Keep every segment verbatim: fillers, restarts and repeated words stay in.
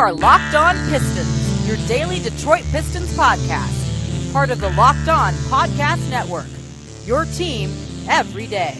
are Locked On Pistons, your daily Detroit Pistons podcast. Part of the Locked On Podcast Network, your team every day.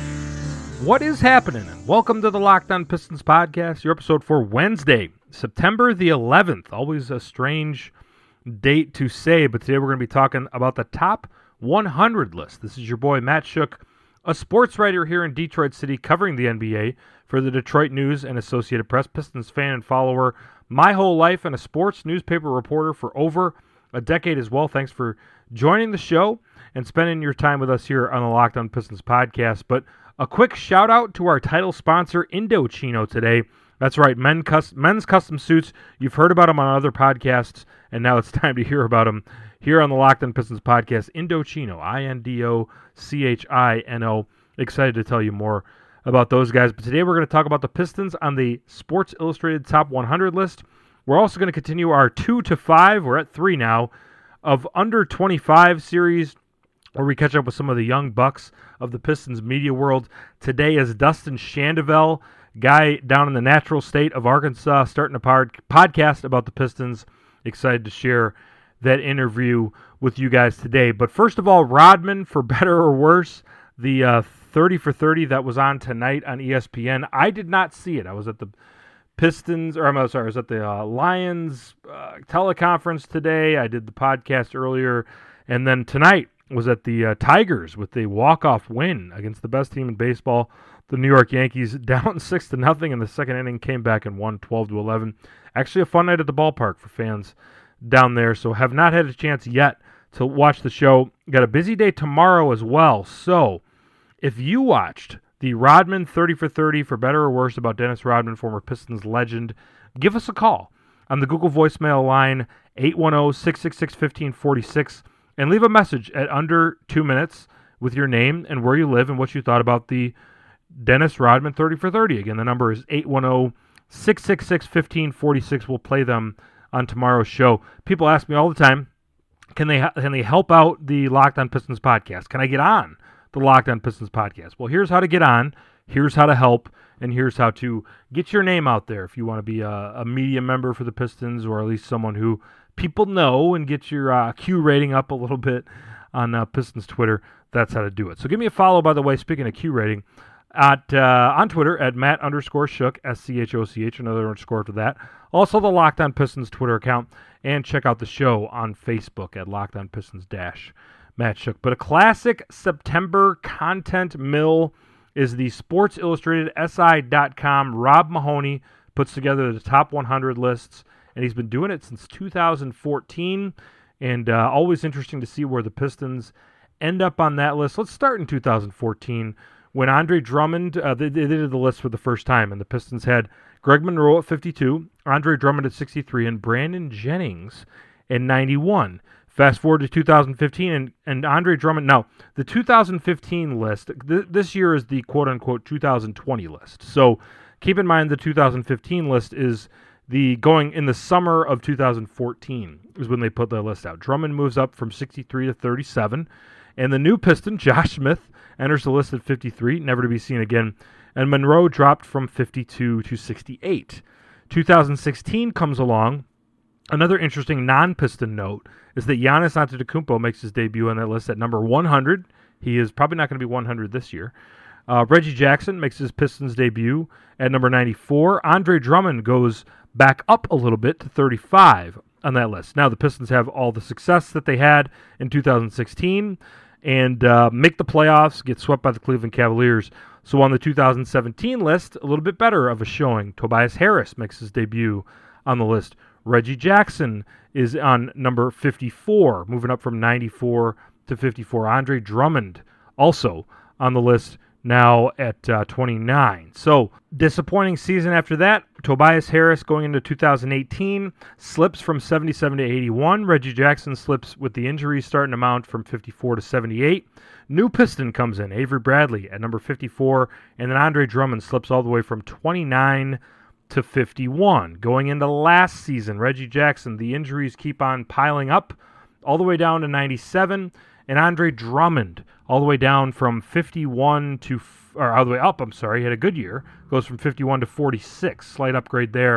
What is happening? And welcome to the Locked On Pistons podcast, your episode for Wednesday, September the eleventh. Always a strange date to say, but today we're going to be talking about the top one hundred list. This is your boy Matt Shook, a sports writer here in Detroit City covering the N B A for the Detroit News and Associated Press, Pistons fan and follower my whole life, and a sports newspaper reporter for over a decade as well. Thanks for joining the show and spending your time with us here on the Locked On Pistons podcast. But a quick shout out to our title sponsor, Indochino, today. That's right, men cus- men's custom suits. You've heard about them on other podcasts, and now it's time to hear about them here on the Locked On Pistons podcast. Indochino, I N D O C H I N O. Excited to tell you more about those guys. But today we're going to talk about the Pistons on the Sports Illustrated Top one hundred list. We're also going to continue our two to five, we're at three now, of under twenty-five series, where we catch up with some of the young bucks of the Pistons media world. Today is Dustin Shandovel, guy down in the natural state of Arkansas, starting a pod- podcast about the Pistons. Excited to share that interview with you guys today. But first of all, Rodman, for better or worse, the uh, thirty for thirty that was on tonight on E S P N. I did not see it. I was at the Pistons, or I'm sorry, I was at the uh, Lions uh, teleconference today. I did the podcast earlier, and then tonight was at the uh, Tigers with the walk-off win against the best team in baseball, the New York Yankees, down six to nothing in the second inning, came back and won twelve to eleven. Actually, a fun night at the ballpark for fans down there. So have not had a chance yet to watch the show. Got a busy day tomorrow as well. So if you watched the Rodman thirty for thirty, for better or worse, about Dennis Rodman, former Pistons legend, give us a call on the Google voicemail line eight one zero, six six six, one five four six and leave a message at under two minutes with your name and where you live and what you thought about the Dennis Rodman thirty for thirty. Again, the number is eight one zero, six six six, one five four six. We'll play them on tomorrow's show. People ask me all the time, can they can they help out the Locked On Pistons podcast? Can I get on the Locked On Pistons podcast? Well, here's how to get on, here's how to help, and here's how to get your name out there if you want to be a, a media member for the Pistons, or at least someone who people know, and get your uh, Q rating up a little bit on uh, Pistons Twitter. That's how to do it. So give me a follow, by the way, speaking of Q rating, at uh, on Twitter at Matt underscore Shook, S C H O C H, another underscore after that. Also the Locked On Pistons Twitter account, and check out the show on Facebook at Locked On Pistons dash Matt Shook. But a classic September content mill is the Sports Illustrated S I dot com. Rob Mahoney puts together the top one hundred lists, and he's been doing it since two thousand fourteen, and uh, always interesting to see where the Pistons end up on that list. Let's start in two thousand fourteen, when Andre Drummond, uh, they, they did the list for the first time, and the Pistons had Greg Monroe at fifty-two, Andre Drummond at sixty-three, and Brandon Jennings at ninety-one. Fast forward to two thousand fifteen, and, and Andre Drummond, now, the two thousand fifteen list, th- this year is the quote-unquote two thousand twenty list. So keep in mind the two thousand fifteen list is the going in the summer of two thousand fourteen is when they put the list out. Drummond moves up from sixty-three to thirty-seven, and the new Piston, Josh Smith, enters the list at fifty-three, never to be seen again. And Monroe dropped from fifty-two to sixty-eight. two thousand sixteen comes along. Another interesting non-Piston note is that Giannis Antetokounmpo makes his debut on that list at number one hundred. He is probably not going to be one hundred this year. Uh, Reggie Jackson makes his Pistons debut at number ninety-four. Andre Drummond goes back up a little bit to thirty-five on that list. Now the Pistons have all the success that they had in two thousand sixteen and uh, make the playoffs, get swept by the Cleveland Cavaliers. So on the two thousand seventeen list, a little bit better of a showing. Tobias Harris makes his debut on the list. Reggie Jackson is on number fifty-four, moving up from ninety-four to fifty-four. Andre Drummond also on the list, now at uh, twenty-nine. So disappointing season after that. Tobias Harris going into two thousand eighteen slips from seventy-seven to eighty-one. Reggie Jackson slips with the injuries starting to mount from fifty-four to seventy-eight. New Piston comes in, Avery Bradley at number fifty-four, and then Andre Drummond slips all the way from twenty-nine to fifty-one. Going into last season, Reggie Jackson, the injuries keep on piling up all the way down to ninety-seven, and Andre Drummond all the way down from fifty-one to, or all the way up, I'm sorry, he had a good year, goes from fifty-one to forty-six, slight upgrade there.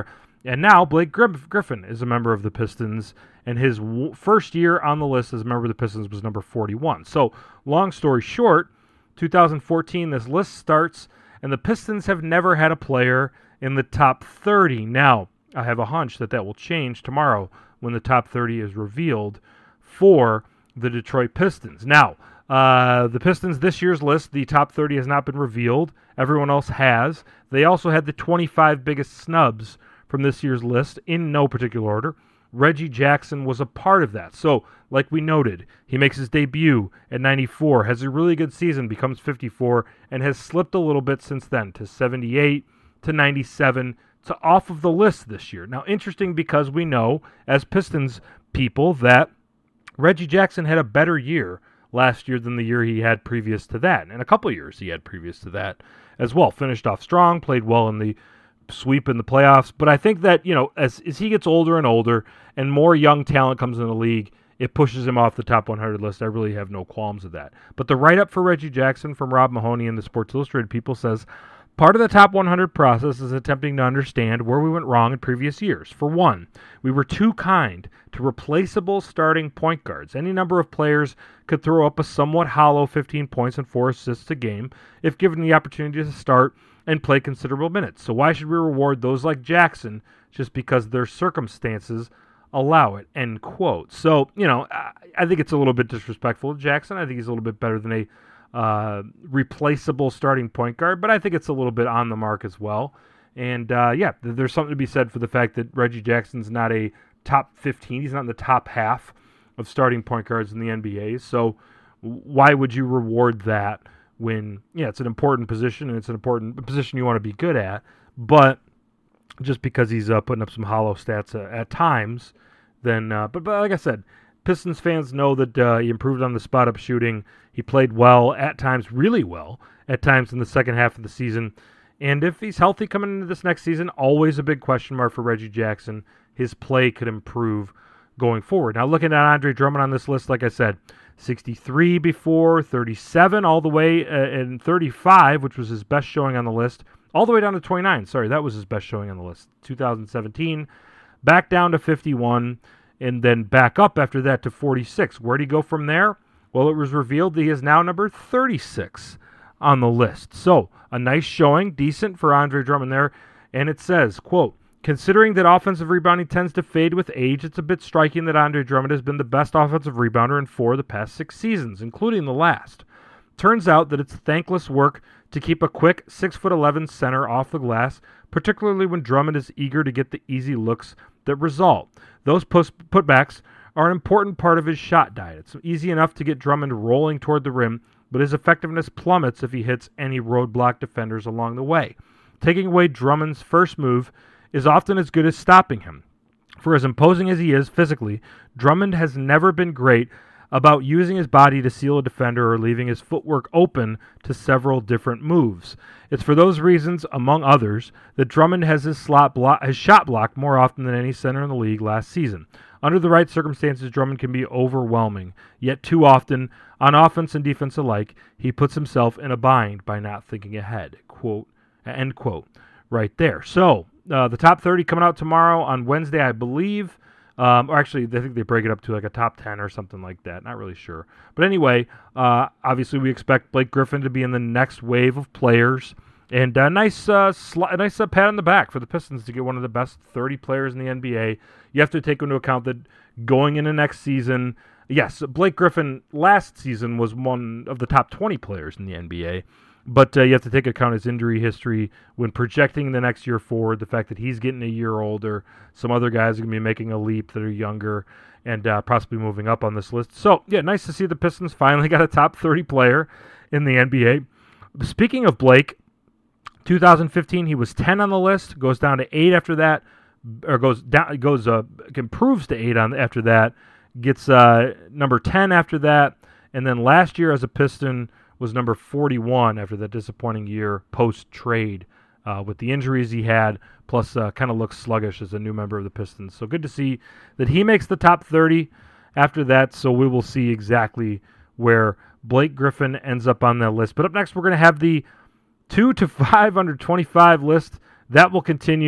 And now Blake Griffin is a member of the Pistons, and his w- first year on the list as a member of the Pistons was number forty-one. So, long story short, two thousand fourteen, this list starts, and the Pistons have never had a player in the top thirty. Now, I have a hunch that that will change tomorrow when the top thirty is revealed for the Detroit Pistons. Now, uh, the Pistons this year's list, the top thirty has not been revealed. Everyone else has. They also had the twenty-five biggest snubs from this year's list in no particular order. Reggie Jackson was a part of that. So, like we noted, he makes his debut at ninety-four, has a really good season, becomes fifty-four, and has slipped a little bit since then to seventy-eight, to ninety-seven, to off of the list this year. Now, interesting because we know, as Pistons people, that Reggie Jackson had a better year last year than the year he had previous to that, and a couple of years he had previous to that as well. Finished off strong, played well in the sweep in the playoffs, but I think that, you know, as, as he gets older and older and more young talent comes in the league, it pushes him off the top one hundred list. I really have no qualms with that. But the write-up for Reggie Jackson from Rob Mahoney and the Sports Illustrated people says, part of the top one hundred process is attempting to understand where we went wrong in previous years. For one, we were too kind to replaceable starting point guards. Any number of players could throw up a somewhat hollow fifteen points and four assists a game if given the opportunity to start and play considerable minutes. So why should we reward those like Jackson just because their circumstances allow it, end quote. So, you know, I, I think it's a little bit disrespectful to Jackson. I think he's a little bit better than a uh, replaceable starting point guard, but I think it's a little bit on the mark as well. And, uh, yeah, there's something to be said for the fact that Reggie Jackson's not a top fifteen. He's not in the top half of starting point guards in the N B A. So why would you reward that when, yeah, it's an important position and it's an important position you want to be good at, but just because he's uh, putting up some hollow stats uh, at times, then, uh, but, but like I said, Pistons fans know that uh, he improved on the spot-up shooting. He played well, at times really well, at times in the second half of the season. And if he's healthy coming into this next season, always a big question mark for Reggie Jackson. His play could improve going forward. Now, looking at Andre Drummond on this list, like I said, sixty-three before, thirty-seven, all the way, uh, and thirty-five, which was his best showing on the list, all the way down to twenty-nine. Sorry, that was his best showing on the list. two thousand seventeen, back down to fifty-one, and then back up after that to forty-six. Where'd he go from there? Well, it was revealed that he is now number thirty-six on the list. So, a nice showing, decent for Andre Drummond there. And it says, quote, considering that offensive rebounding tends to fade with age, it's a bit striking that Andre Drummond has been the best offensive rebounder in four of the past six seasons, including the last. Turns out that it's thankless work to keep a quick six foot eleven center off the glass, particularly when Drummond is eager to get the easy looks that result. Those post putbacks are an important part of his shot diet. It's easy enough to get Drummond rolling toward the rim, but his effectiveness plummets if he hits any roadblock defenders along the way. Taking away Drummond's first move is often as good as stopping him. For as imposing as he is physically, Drummond has never been great about using his body to seal a defender or leaving his footwork open to several different moves. It's for those reasons, among others, that Drummond has his, slot blo- his shot blocked more often than any center in the league last season. Under the right circumstances, Drummond can be overwhelming, yet too often, on offense and defense alike, he puts himself in a bind by not thinking ahead. Quote, end quote, right there. So, uh, the top thirty coming out tomorrow on Wednesday, I believe. Um, or actually, I think they break it up to like a top ten or something like that. Not really sure. But anyway, uh, obviously we expect Blake Griffin to be in the next wave of players. And a nice, uh, sl- a nice uh, pat on the back for the Pistons to get one of the best thirty players in the N B A. You have to take into account that going into next season, yes, Blake Griffin last season was one of the top twenty players in the N B A. But uh, you have to take account his injury history when projecting the next year forward, the fact that he's getting a year older. Some other guys are going to be making a leap that are younger and uh, possibly moving up on this list. So, yeah, nice to see the Pistons finally got a top thirty player in the N B A. Speaking of Blake, two thousand fifteen, he was ten on the list, goes down to eight after that, or goes down, goes uh, improves to eight on after that, gets uh, number ten after that, and then last year as a Piston was number forty-one after that disappointing year post-trade uh, with the injuries he had, plus uh, kind of looks sluggish as a new member of the Pistons. So good to see that he makes the top thirty after that, so we will see exactly where Blake Griffin ends up on that list. But up next, we're going to have the two to five under twenty-five list. That will continue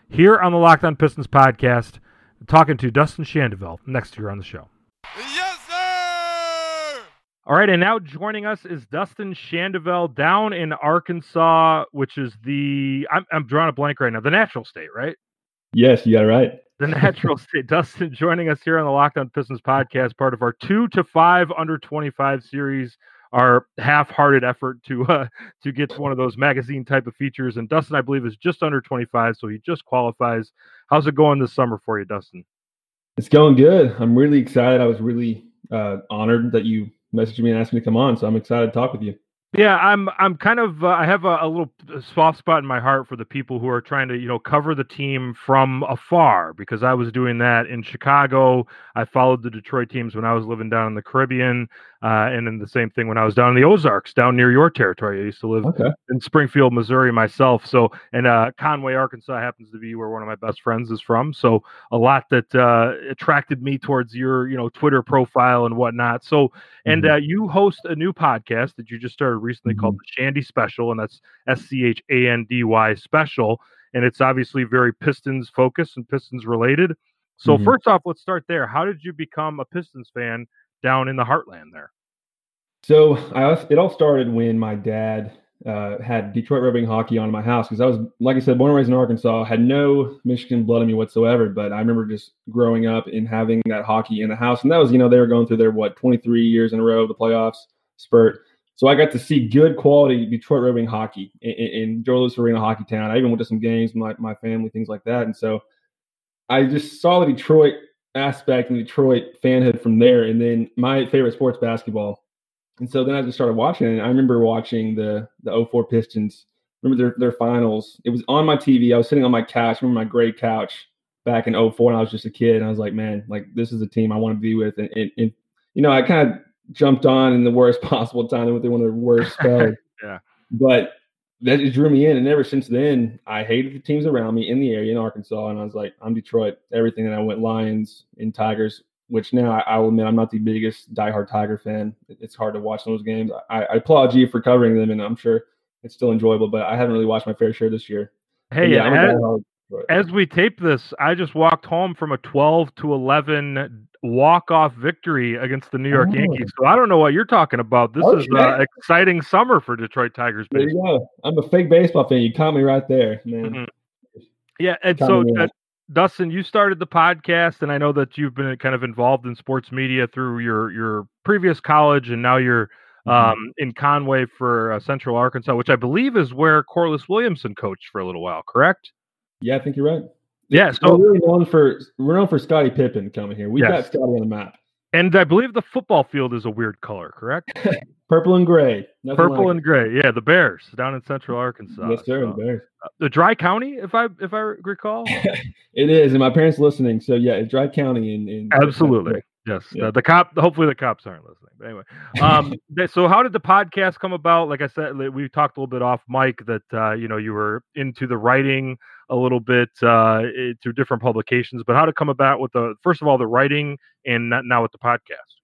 here on the Locked On Pistons podcast, talking to Dustin Shandeville next year on the show. Yes, sir! All right, and now joining us is Dustin Shandeville down in Arkansas, which is the, I'm, I'm drawing a blank right now, the natural state, right? Yes, you got it right. The natural state. Dustin joining us here on the Locked On Pistons podcast, part of our two to five under twenty-five series, our half-hearted effort to uh, to get to one of those magazine type of features. And Dustin, I believe, is just under twenty-five, so he just qualifies. How's it going this summer for you, Dustin? It's going good. I'm really excited. I was really uh, honored that you messaged me and asked me to come on, so I'm excited to talk with you. Yeah, I'm I'm kind of uh, I have a, a little soft spot in my heart for the people who are trying to, you know, cover the team from afar, because I was doing that in Chicago. I followed the Detroit teams when I was living down in the Caribbean, uh, and then the same thing when I was down in the Ozarks, down near your territory. I used to live okay. in Springfield, Missouri myself. So, and uh, Conway, Arkansas happens to be where one of my best friends is from. So a lot that uh, attracted me towards your, you know, Twitter profile and whatnot. So, and mm-hmm. uh, you host a new podcast that you just started recently mm-hmm. called the Shandy Special, and that's S C H A N D Y Special. And it's obviously very Pistons focused and Pistons related. So mm-hmm. first off, let's start there. How did you become a Pistons fan down in the heartland there? So I, it all started when my dad uh, had Detroit Red Wing hockey on in my house, because I was, like I said, born and raised in Arkansas, had no Michigan blood in me whatsoever. But I remember just growing up and having that hockey in the house. And that was, you know, they were going through their, what, twenty-three years in a row, the playoffs spurt. So I got to see good quality Detroit Red Wing hockey in, in Joe Louis Arena hockey town. I even went to some games with my, my family, things like that. And so I just saw the Detroit aspect and Detroit fanhood from there. And then my favorite sport's basketball. And so then I just started watching it. I remember watching the the oh four Pistons. Remember their, their finals. It was on my T V. I was sitting on my couch. Remember my gray couch back in oh four, and I was just a kid. And I was like, man, like this is a team I want to be with. And, and, and you know, I kind of jumped on in the worst possible time. They went through one of their worst spells. yeah. But that just drew me in. And ever since then, I hated the teams around me in the area in Arkansas. And I was like, I'm Detroit, everything. And I went Lions and Tigers, which now I, I will admit I'm not the biggest diehard Tiger fan. It's hard to watch those games. I, I applaud you for covering them, and I'm sure it's still enjoyable, but I haven't really watched my fair share this year. Hey, yeah, as, as we tape this, I just walked home from a twelve to eleven walk-off victory against the New York oh. Yankees. So I don't know what you're talking about. This okay. is an exciting summer for Detroit Tigers baseball. There you go. I'm a fake baseball fan. You caught me right there, man. Mm-hmm. Yeah, and so uh, Dustin, you started the podcast, and I know that you've been kind of involved in sports media through your, your previous college, and now you're um, mm-hmm. in Conway for uh, Central Arkansas, which I believe is where Corliss Williamson coached for a little while, correct? Yeah, I think you're right. Yeah, so we're really known for we're known for Scottie Pippen coming here. We yes. got Scottie on the map, and I believe the football field is a weird color, correct? Purple and gray. Nothing Purple like and it. gray. Yeah, the Bears down in Central Arkansas. Yes, sir. So, the Bears. Uh, the Dry County, if I if I recall. It is, and my parents listening. So yeah, it's Dry County. In, in absolutely. Yes, yeah. the, the cop. Hopefully, the cops aren't listening. But anyway, um, so how did the podcast come about? Like I said, we talked a little bit off mic that uh, you know you were into the writing a little bit uh, through different publications. But how did it come about with the first of all the writing and now with the podcast?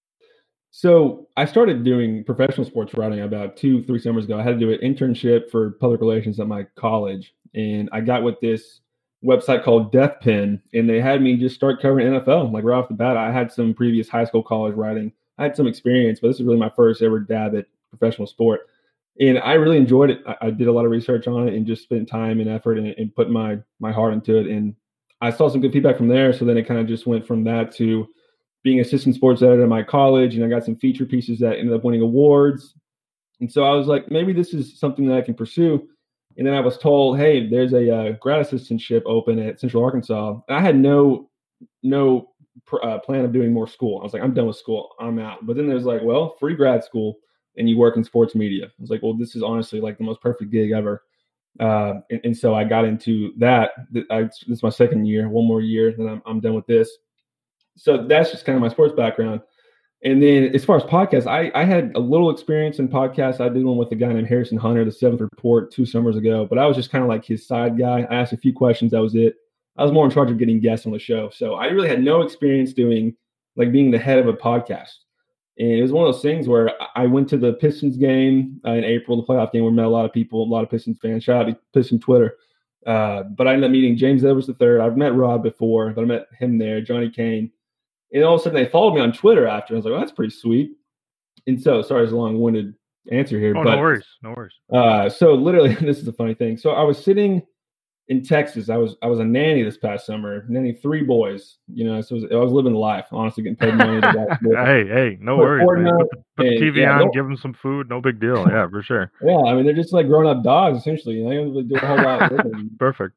So I started doing professional sports writing about two, three summers ago. I had to do an internship for public relations at my college, and I got with this website called Death Pen, and they had me just start covering N F L. Like right off the bat, I had some previous high school, college writing. I had some experience, but this is really my first ever dab at professional sport. And I really enjoyed it. I, I did a lot of research on it and just spent time and effort and, and put my my heart into it. And I saw some good feedback from there. So then it kind of just went from that to being assistant sports editor at my college. And I got some feature pieces that ended up winning awards. And so I was like, maybe this is something that I can pursue. And then I was told, hey, there's a uh, grad assistantship open at Central Arkansas. And I had no no pr- uh, plan of doing more school. I was like, I'm done with school. I'm out. But then there's like, well, free grad school and you work in sports media. I was like, well, this is honestly like the most perfect gig ever. Uh, and, and so I got into that. I, this is my second year, one more year, then I'm, I'm done with this. So that's just kind of my sports background. And then as far as podcasts, I, I had a little experience in podcasts. I did one with a guy named Harrison Hunter, the Seventh Report, two summers ago. But I was just kind of like his side guy. I asked a few questions. That was it. I was more in charge of getting guests on the show. So I really had no experience doing, like being the head of a podcast. And it was one of those things where I went to the Pistons game uh, in April, the playoff game, where we met a lot of people, a lot of Pistons fans. Shout out to Piston Twitter. Uh, but I ended up meeting James Edwards the third. I've met Rob before, but I met him there, Johnny Kane. And all of a sudden they followed me on Twitter after. I was like, well, that's pretty sweet. And so, sorry, it's a long-winded answer here. Oh, but, no worries. No worries. Uh, so literally, this is a funny thing. So I was sitting in Texas. I was I was a nanny this past summer, nanny three boys. You know, so it was, I was living the life, honestly, getting paid money to watch. hey, hey, no worries. Man. Put, the, put the T V yeah, on, give them some food. No big deal. Yeah, for sure. Yeah, I mean, they're just like grown-up dogs, essentially. You know, they don't really do a whole lot. Perfect.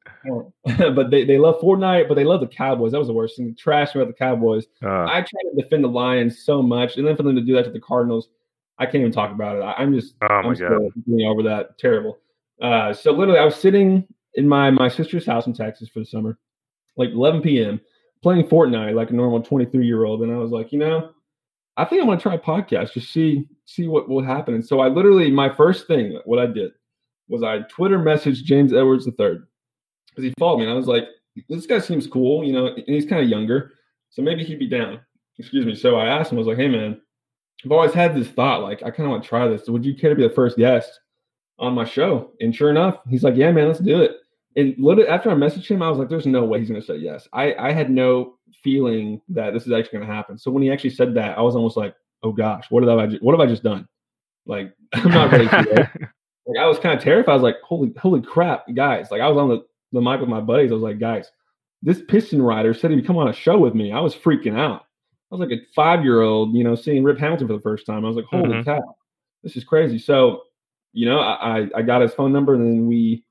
But they, they love Fortnite, but they love the Cowboys. That was the worst thing. The trash about the Cowboys. Uh, I try to defend the Lions so much, and then for them to do that to the Cardinals, I can't even talk about it. I, I'm just oh my I'm still getting over that. Terrible. Uh, so literally, I was sitting in my my sister's house in Texas for the summer, like eleven p.m., playing Fortnite like a normal twenty-three year old, and I was like, you know, I think I'm gonna try a podcast, just see see what will happen. And so I literally, my first thing, what I did was I Twitter messaged James Edwards the third because he followed me, and I was like, this guy seems cool, you know, and he's kind of younger, so maybe he'd be down. Excuse me. So I asked him, I was like, hey man, I've always had this thought, like I kind of want to try this. So would you care to be the first guest on my show? And sure enough, he's like, yeah, man, let's do it. And literally after I messaged him, I was like, there's no way he's going to say yes. I, I had no feeling that this is actually going to happen. So when he actually said that, I was almost like, oh gosh, what have I, what have I just done? Like, I'm not ready for it. Like, I was kind of terrified. I was like, holy, holy crap, guys. Like, I was on the, the mic with my buddies. I was like, guys, this piston rider said he'd come on a show with me. I was freaking out. I was like a five-year-old, you know, seeing Rip Hamilton for the first time. I was like, holy mm-hmm. cow, this is crazy. So, you know, I, I got his phone number, and then we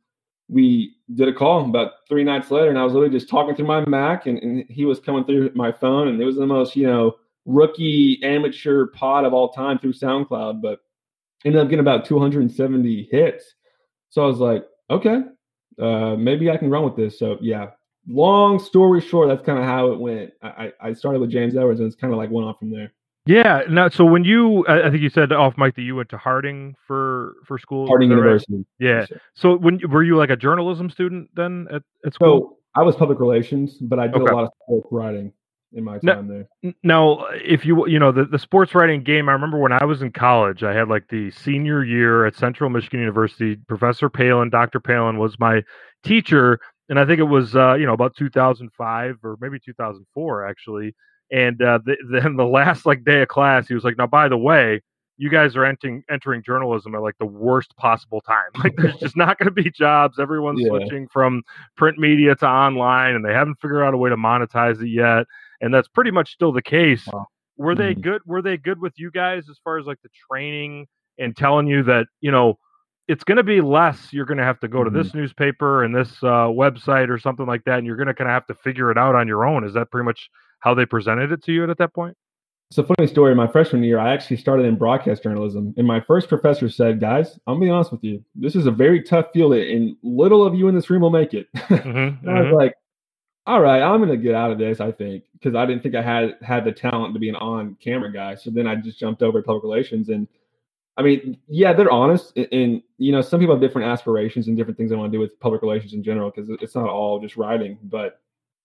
we did a call about three nights later, and I was literally just talking through my Mac, and, and he was coming through my phone, and it was the most, you know, rookie amateur pod of all time through SoundCloud, but ended up getting about two hundred seventy hits. So I was like, okay, uh, maybe I can run with this. So yeah, long story short, that's kind of how it went. I, I started with James Edwards, and it's kind of like went on from there. Yeah. Now, so when you, I think you said off mic that you went to Harding for, for school. Harding University. Right? Yeah. Sure. So when were you like a journalism student then at, at school? So I was public relations, but I did okay. a lot of sports writing in my time now, there. Now, if you, you know, the, the sports writing game, I remember when I was in college, I had like the senior year at Central Michigan University. Professor Palin, Doctor Palin was my teacher. And I think it was, uh, you know, about two thousand five or maybe two thousand four, actually. And uh, the, then the last like day of class, he was like, now, by the way, you guys are entering entering journalism at like the worst possible time. Like there's just not going to be jobs. Everyone's yeah. switching from print media to online, and they haven't figured out a way to monetize it yet. And that's pretty much still the case. Wow. Were mm-hmm. they good? Were they good with you guys as far as like the training and telling you that, you know, it's going to be less. You're going to have to go mm-hmm. to this newspaper and this uh, website or something like that, and you're going to kind of have to figure it out on your own. Is that pretty much how they presented it to you at that point? It's a funny story. My freshman year, I actually started in broadcast journalism, and my first professor said, guys, I'm being honest with you. This is a very tough field, and little of you in this room will make it. Mm-hmm, and mm-hmm. I was like, all right, I'm going to get out of this, I think, because I didn't think I had had the talent to be an on-camera guy. So then I just jumped over to public relations. And, I mean, yeah, they're honest. And, and, you know, some people have different aspirations and different things they want to do with public relations in general, because it's not all just writing. But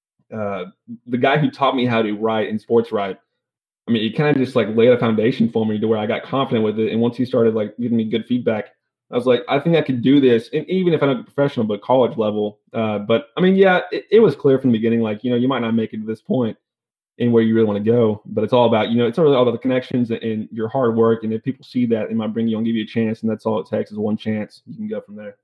uh, the guy who taught me how to write and sports write, I mean, he kind of just like laid a foundation for me to where I got confident with it. And once he started like giving me good feedback, I was like, I think I could do this. And even if I'm not professional, but college level. Uh, but I mean, yeah, it, it was clear from the beginning, like, you know, you might not make it to this point in where you really want to go, but it's all about, you know, it's really all about the connections and, and your hard work. And if people see that, they might bring you on, give you a chance. And that's all it takes is one chance. You can go from there.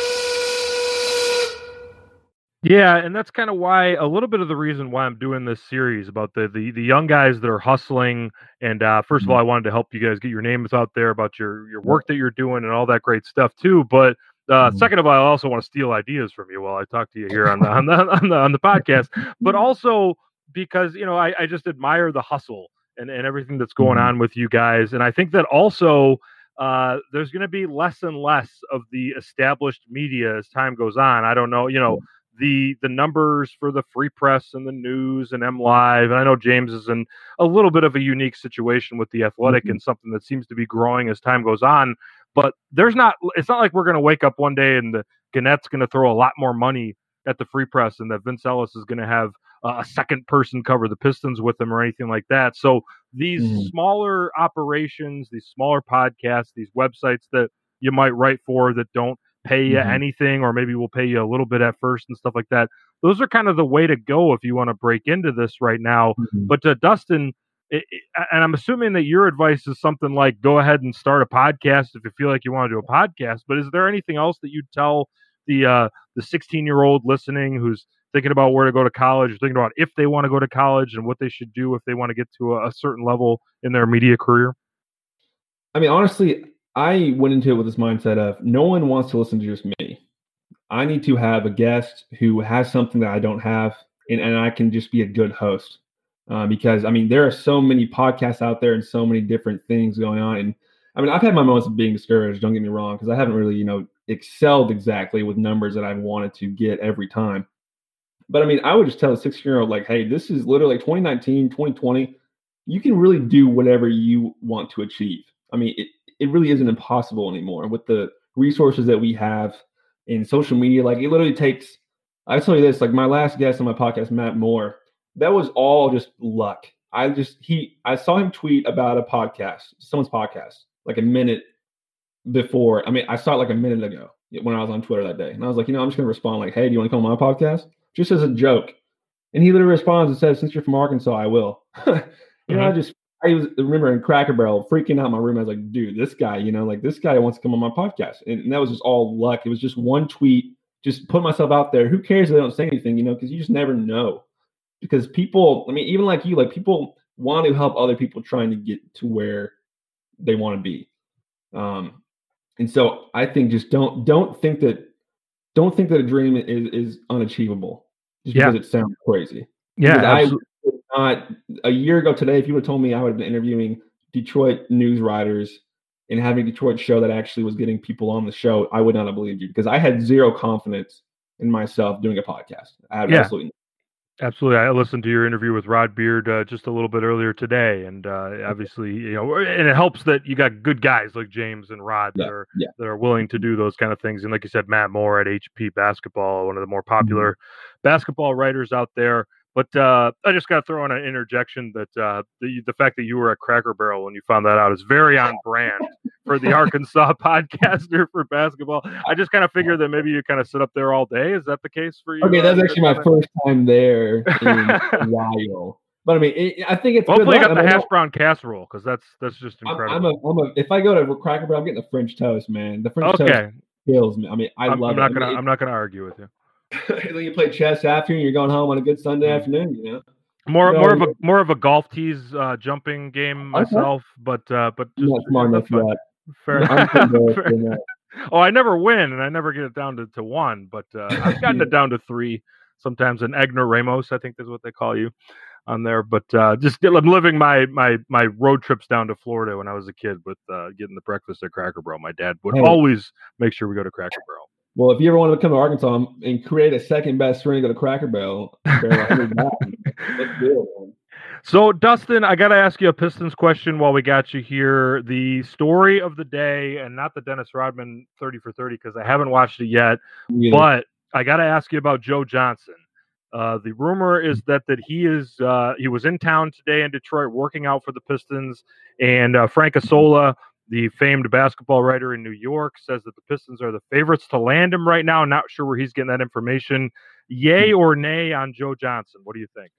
Yeah, and that's kind of why, a little bit of the reason why I'm doing this series about the the, the young guys that are hustling. And uh, first mm-hmm. of all, I wanted to help you guys get your names out there about your, your work that you're doing and all that great stuff too. But uh, mm-hmm. second of all, I also want to steal ideas from you while I talk to you here on the on the on the, on the podcast. But also because, you know, I, I just admire the hustle and, and everything that's going mm-hmm. on with you guys. And I think that also uh, there's going to be less and less of the established media as time goes on. I don't know, you know. The the numbers for the Free Press and the News and M Live, and I know James is in a little bit of a unique situation with the Athletic mm-hmm. and something that seems to be growing as time goes on. But there's not. It's not like we're going to wake up one day and the Gannett's going to throw a lot more money at the Free Press and that Vince Ellis is going to have uh, a second person cover the Pistons with him or anything like that. So these mm-hmm. smaller operations, these smaller podcasts, these websites that you might write for that don't pay you Mhm. anything, or maybe we'll pay you a little bit at first and stuff like that. Those are kind of the way to go if you want to break into this right now. Mhm. But uh, Dustin, it, it, and I'm assuming that your advice is something like go ahead and start a podcast if you feel like you want to do a podcast. But is there anything else that you'd tell the uh, the sixteen year old listening who's thinking about where to go to college, or thinking about if they want to go to college and what they should do if they want to get to a, a certain level in their media career? I mean, honestly, I went into it with this mindset of no one wants to listen to just me. I need to have a guest who has something that I don't have, and, and I can just be a good host. Uh, because, I mean, there are so many podcasts out there and so many different things going on. And, I mean, I've had my moments of being discouraged, don't get me wrong, because I haven't really, you know, excelled exactly with numbers that I wanted to get every time. But, I mean, I would just tell a sixteen-year-old, like, hey, this is literally twenty nineteen, twenty twenty. You can really do whatever you want to achieve. I mean, it, it really isn't impossible anymore with the resources that we have in social media. Like, it literally takes, I tell you this, like my last guest on my podcast, Matt Moore, that was all just luck. I just, he, I saw him tweet about a podcast, someone's podcast, like a minute before. I mean, I saw it like a minute ago when I was on Twitter that day. And I was like, you know, I'm just going to respond like, hey, do you want to come on my podcast? Just as a joke. And he literally responds and says, since you're from Arkansas, I will. you mm-hmm. know, I just, I was remember in Cracker Barrel freaking out in my room. I was like, dude, this guy, you know, like this guy wants to come on my podcast. And, and that was just all luck. It was just one tweet, just put myself out there. Who cares if they don't say anything, you know, because you just never know. Because people, I mean, even like you, like people want to help other people trying to get to where they want to be. Um, and so I think just don't, don't think that, don't think that a dream is, is unachievable just yeah. because it sounds crazy. Yeah. I would not, a year ago today, if you would have told me I would have been interviewing Detroit news writers and having a Detroit show that actually was getting people on the show, I would not have believed you because I had zero confidence in myself doing a podcast. I had yeah. absolutely Absolutely. I listened to your interview with Rod Beard uh, just a little bit earlier today. And uh, obviously, you know, and it helps that you got good guys like James and Rod that, yeah, are, yeah. that are willing to do those kind of things. And like you said, Matt Moore at H P Basketball, one of the more popular mm-hmm. basketball writers out there. But uh, I just got to throw in an interjection that uh, the, the fact that you were at Cracker Barrel when you found that out is very on brand for the Arkansas podcaster for basketball. I just kind of figured that maybe you kind of sit up there all day. Is that the case for you? Okay, that's actually my first time there in a while. But I mean, it, I think it's hopefully good you got luck. the I mean, hash brown casserole because that's that's just incredible. I'm, I'm, a, I'm a, if I go to Cracker Barrel, I'm getting the French toast, man. The French okay. toast kills me. I mean, I I'm, love I'm not it. gonna I mean, I'm not gonna argue with you. Then you play chess after, and you're going home on a good Sunday mm-hmm. afternoon. You know. More, no, more of a more of a golf tees uh, jumping game myself, okay. but uh, but just, I'm not smart enough for that. Fair. Fair. Oh, I never win, and I never get it down to, to one, but uh, I've gotten it down to three sometimes. An Egner Ramos, I think is what they call you on there. But uh, just I'm living my my my road trips down to Florida when I was a kid with uh, getting the breakfast at Cracker Barrel. My dad would hey. always make sure we go to Cracker Barrel. Well, if you ever want to come to Arkansas and create a second best ring, go to Cracker Barrel. Let's do it, man. So, Dustin, I got to ask you a Pistons question while we got you here. The story of the day, and not the Dennis Rodman thirty for thirty because I haven't watched it yet, yeah. but I got to ask you about Joe Johnson. Uh, the rumor is that that he is uh, he was in town today in Detroit working out for the Pistons, and uh, Frank Isola, the famed basketball writer in New York, says that the Pistons are the favorites to land him right now. Not sure where he's getting that information. Yay or nay on Joe Johnson? What do you think?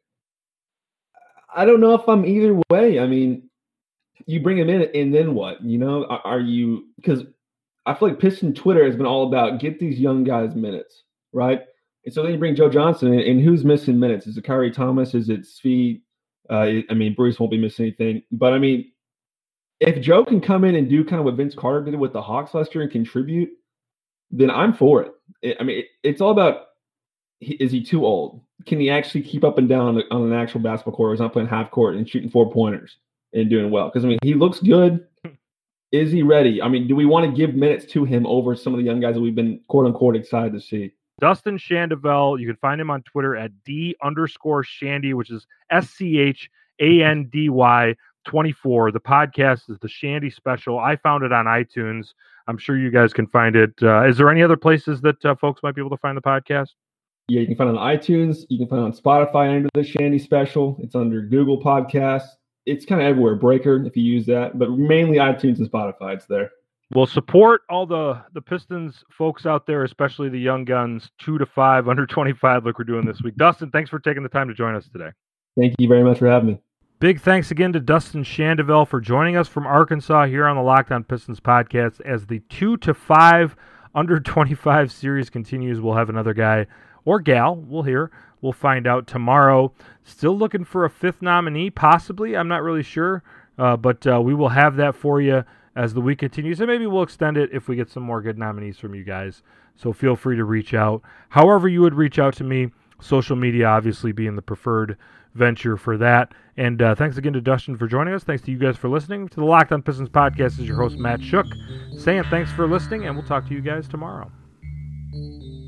I don't know if I'm either way. I mean, you bring him in and then what? You know, are you – because I feel like Piston Twitter has been all about get these young guys minutes, right? And so then you bring Joe Johnson in, and who's missing minutes? Is it Kyrie Thomas? Is it Svi? Uh, I mean, Bruce won't be missing anything. But, I mean, if Joe can come in and do kind of what Vince Carter did with the Hawks last year and contribute, then I'm for it. it I mean, it, it's all about is he too old? Can he actually keep up and down on, on an actual basketball court? He's not playing half court and shooting four pointers and doing well. Because, I mean, he looks good. Is he ready? I mean, do we want to give minutes to him over some of the young guys that we've been, quote unquote, excited to see? Dustin Shandovel, you can find him on Twitter at D underscore Shandy, which is S C H A N D Y twenty-four. The podcast is the Shandy Special. I found it on iTunes. I'm sure you guys can find it. Uh, is there any other places that uh, folks might be able to find the podcast? Yeah, you can find it on iTunes. You can find it on Spotify under the Shandy Special. It's under Google Podcasts. It's kind of everywhere. Breaker, if you use that. But mainly iTunes and Spotify, it's there. We'll support all the, the Pistons folks out there, especially the young guns, two to five, under twenty-five, like we're doing this week. Dustin, thanks for taking the time to join us today. Thank you very much for having me. Big thanks again to Dustin Shandeville for joining us from Arkansas here on the Locked On Pistons podcast. As the two to five under twenty-five series continues, we'll have another guy or gal. We'll hear. We'll find out tomorrow. Still looking for a fifth nominee, possibly. I'm not really sure, uh, but uh, we will have that for you as the week continues, and maybe we'll extend it if we get some more good nominees from you guys. So feel free to reach out. However you would reach out to me, social media obviously being the preferred venture for that. And uh, thanks again to Dustin for joining us. Thanks to you guys for listening to the Locked On Pistons podcast. This is your host, Matt Shook, saying thanks for listening, and we'll talk to you guys tomorrow.